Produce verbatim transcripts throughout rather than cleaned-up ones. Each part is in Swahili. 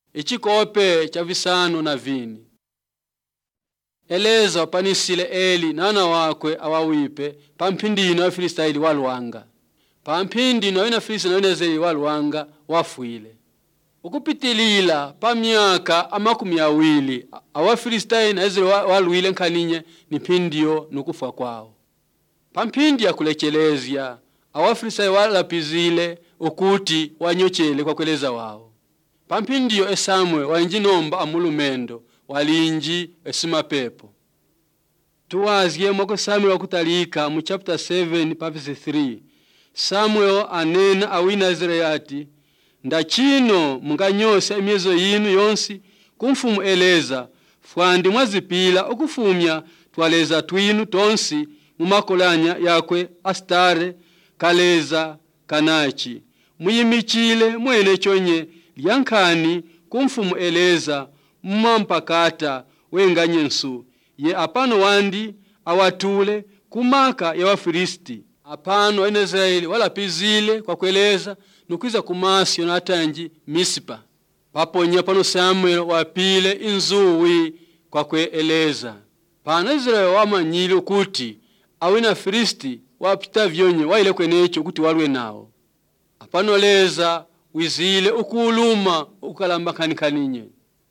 ichikope cha visano na vini. Eleza wapanisile Eli nana wakwe awawipe pampindino wa Filistaili walwanga. Pampindino wina Filistaili wina Zeli walwanga wafuile. Ukupitilila pa miaka amakumi awili awa Filistaili na Zeli walwile nkaninye ni pindio nukufa kwao. Pampindi ya kulechelezia awa Filistaili walapizile ukuti wanyochele kwa kueleza wao. Pampindio esamwe wanjinomba amulumendo walinji esima pepo. Tuwaziye mwako Samuel wakutalika mu chapter seven verse three. Samuel anena awina Israeli ndachino munganyose emyezo yinu yonsi kumfumu Eleza fwandi mwazipila okufumya twaleza twinu tonsi mumakolanya yakwe Astare kaleza kanachi muyimichile mwene chonye lyankani kumfumu Eleza mumampakata wenganyensu ye apano wandi awatule kumaka ya Wafilisti. Apano ene Israeli walapizile kwa kueleza nukwiza kumasi yonatanji Mispa. Paponya pano Samuel wapile inzuwi kwa kueleza. Pano Israeli wamanyile ukuti awina Filisti wapita vyonye waile kwenecho kuti walwe nao. Apano leza wizile ukuluma ukalamba kanikaninye.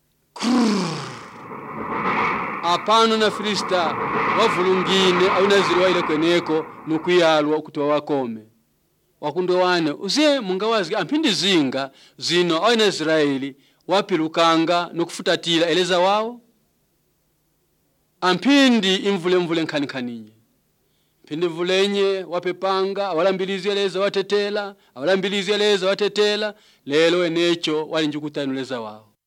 Apano na Filista wavulungine awina Israeli waile kweneko nukuyalwa ukuti wakome. Wakundo wane uzie mungawazi ampindi zinga zino awina Israeli wapilukanga nukufutatila Eleza wao. Ampindi imvule mvule nkanikaninye. Pindi vulenye wapepanga awalambilizi Eleza watetela awalambilizi Eleza watetela lelo enecho walinjukutanu Eleza wao.